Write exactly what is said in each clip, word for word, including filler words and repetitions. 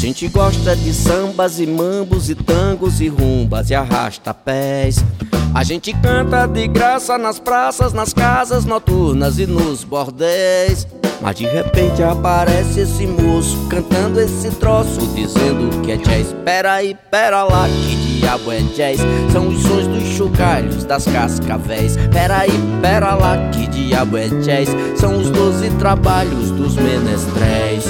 gente gosta de sambas e mambos e tangos e rumbas e arrasta-pés. A gente canta de graça nas praças, nas casas noturnas e nos bordéis. Mas de repente aparece esse moço cantando esse troço, dizendo que é jazz. Pera aí, pera lá, que diabo é jazz? São os sons dos chocalhos, das cascavéis. Pera aí, pera lá, que diabo é jazz? São os doze trabalhos dos menestréis.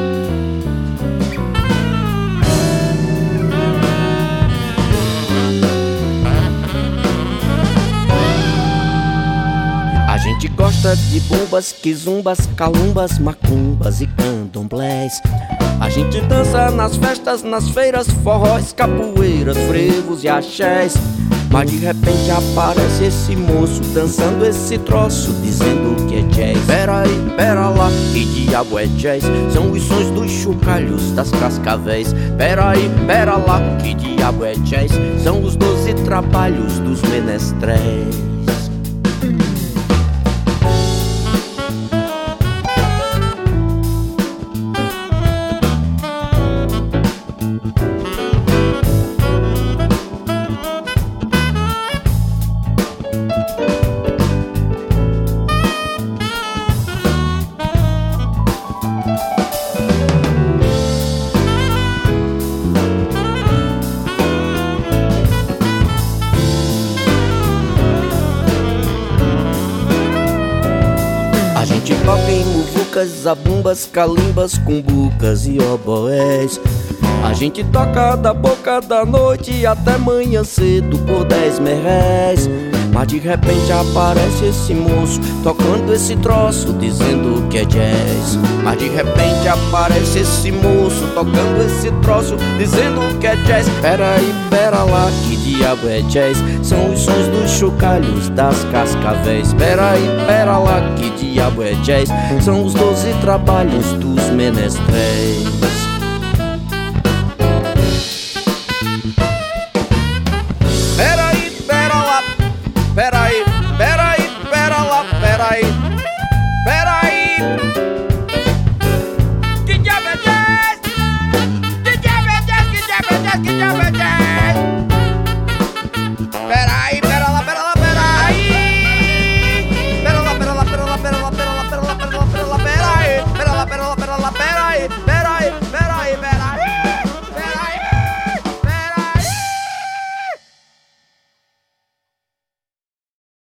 A gente gosta de bumbas, quizumbas, calumbas, macumbas e candomblés. A gente dança nas festas, nas feiras, forróis, capoeiras, frevos e axés. Mas de repente aparece esse moço dançando esse troço, dizendo que é jazz. Pera aí, pera lá, que diabo é jazz? São os sons dos chocalhos, das cascavéis. Pera aí, pera lá, que diabo é jazz? São os doze trabalhos dos menestréis. A gente toca em muvucas, zabumbas, calimbas, cumbucas e oboés. A gente toca da boca da noite até manhã cedo por dez merréis. Mas de repente aparece esse moço tocando esse troço, dizendo que é jazz. Mas de repente aparece esse moço tocando esse troço, dizendo que é jazz. Pera aí, pera lá, que diabo é jazz? São os sons dos chocalhos, das cascavéis. Pera aí, pera lá, que diabo é jazz? São os doze trabalhos dos menestréis.